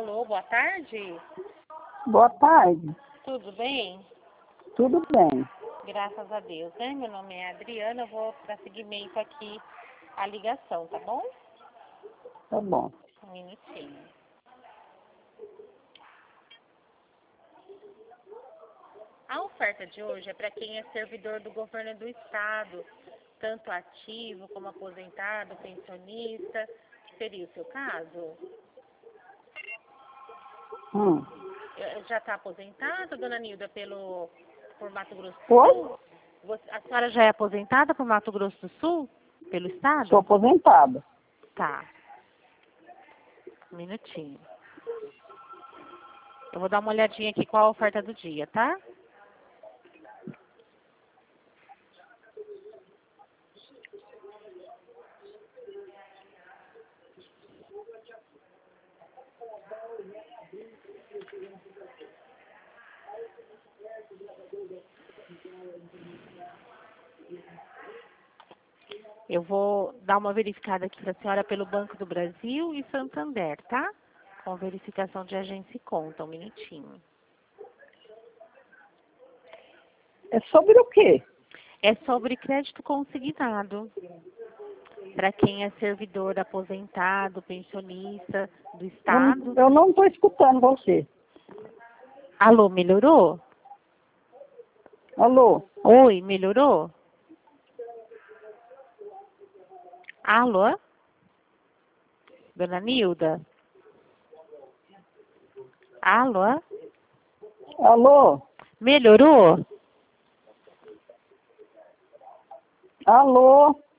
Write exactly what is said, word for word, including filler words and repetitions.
Alô, boa tarde. Boa tarde. Tudo bem? Tudo bem. Graças a Deus, né? Meu nome é Adriana, eu vou dar seguimento aqui à ligação, tá bom? Tá bom. Um minutinho. A oferta de hoje é para quem é servidor do governo do estado, tanto ativo como aposentado, pensionista, que seria o seu caso? Hum. Já está aposentada, dona Nilda, pelo, por Mato Grosso do Oi? Sul? Você, a senhora já é aposentada por Mato Grosso do Sul? Pelo estado? Sou aposentada. Tá. Um minutinho. Eu vou dar uma olhadinha aqui qual a oferta do dia, tá? Eu vou dar uma verificada aqui para a senhora pelo Banco do Brasil e Santander, tá? Com verificação de agência e conta. Um minutinho. É sobre o quê? É sobre crédito consignado. Para quem é servidor, aposentado, pensionista do Eu estado. não- Eu não estou escutando você. Alô, melhorou? Alô? Oi, melhorou? Alô? Dona Nilda? Alô? Alô? Melhorou? Alô?